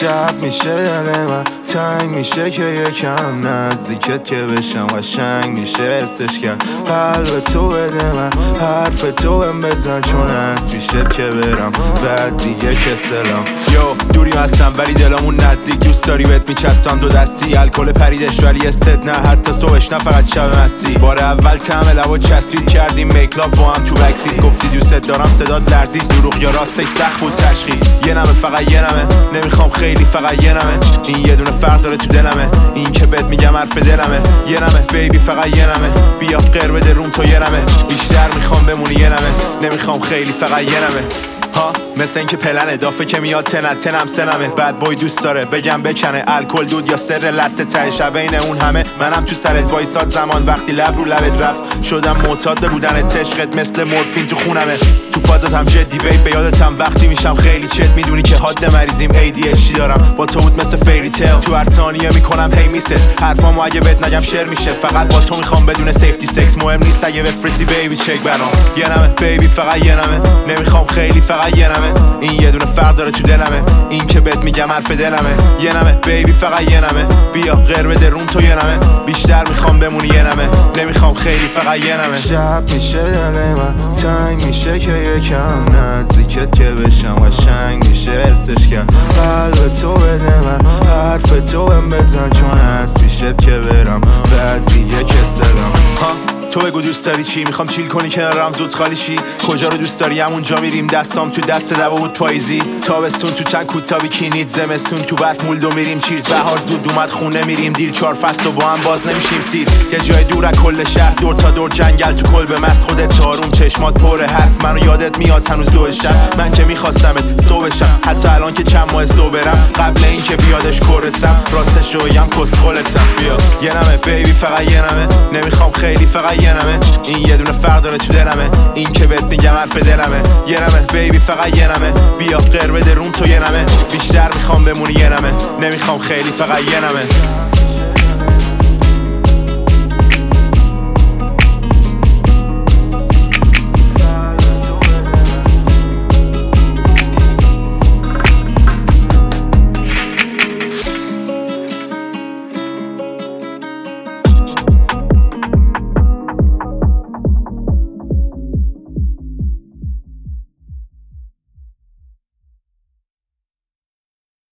شب میشه دل من تنگ میشه که یکم نزدیکت که بشم قشنگ میشه حسش کرد قلب تو بده من حرف تو بهم بزن چون از پیشت که برم بعد دیگه کسلم یو دوری هستم ولی دلمون نزدیک دوست داری بهت میچسبم دو دستی الکل پریدش ولی استد نه حتی صبحش نه فقط شب مستی بار اول طعم لبا چسبید کردیم میکلاپ با هم تو بکسید گفتی دوست دارم صدات لرزید دروغ یا راستش سخت بود تشخیص یه نمه فقط یه نمه نمیخوام خیلی فقط یه نمه این یه دونه فرق داره تو دلمه این که بهت میگم حرف دلمه یه نمه بیبی فقط یه نمه بیا غیر بده روم تو یه نمه بیشتر میخوام بمونی یه نمه نمیخوام خیلی فقط یه نمه ها مثل اینکه پلن اضافه که میاد تنم سنمه بعد بای دوست داره بگم بکنه الکل دود یا سر لسته ته شب بین اون همه منم تو سرت وایساد زمان وقتی لب رو لبت رفت شدم معتاد به بودن عشقت مثل مورفین تو خونمه تو فازت هم جدی بیب به یادتم وقتی میشم خیلی چت میدونی که حاد مریضیم ADHD دارم با تو بود مثل فیری تیل تو هر ثانیه میکنم هی میست حرفامو اگه بهت نگم شعر میشه فقط با تو میخوام بدون سیفتی سکس مهم نیست اگه بفرستی بیبی چک برام یه نمه بیبی فقط یه نمه نمیخوام خیلی فقط یه نمه این یه دونه فرق داره تو دلمه این که بهت میگم حرف دلمه یه نمه بیبی فقط یه نمه بیا غیر بده روم تو یه نمه بیشتر میخوام بمونی یه نمه نمیخوام خیلی فقط یه نمه شب میشه دل من تنگ میشه که یکم نزدیکت که بشم قشنگ میشه حسش کرد قلب تو بده من حرف تو بهم بزن چون از پیشت که برم بعد دیگه کسلم تو بگو دوست داری چی میخوام چیل کنی کنارم زود خالی شی کجا رو دوست داری همونجا میریم دستام تو دست دوا بود پاییزی تابستون تو چند کوتا بیکینیت زمستون تو برف مولدو میریم چیرز بهار زود اومد خونه میریم دیر 4 فصل و با هم باز نمیشیم سیر یه جای دور از کل شهر دور تا دور جنگل تو کلبه مست خودت چاروم چشمات پر حرف منو یادت میاد هنوز 2 شب من که میخواستمت صبحشم حتی الان که چند ماه صبحرم قبل اینکه بیادش کرسم راستش رو بگم کسخلتم بیا یه نمه بیبی فقط یه نمه نمیخوام خیلی فقط یه نمه این یه دونه فرق داره تو دلمه این که بهت میگم حرف دلمه یه نمه بیبی فقط یه نمه بیا غیر بده روم تو یه نمه بیشتر میخوام بمونی یه نمه نمیخوام خیلی فقط یه نمه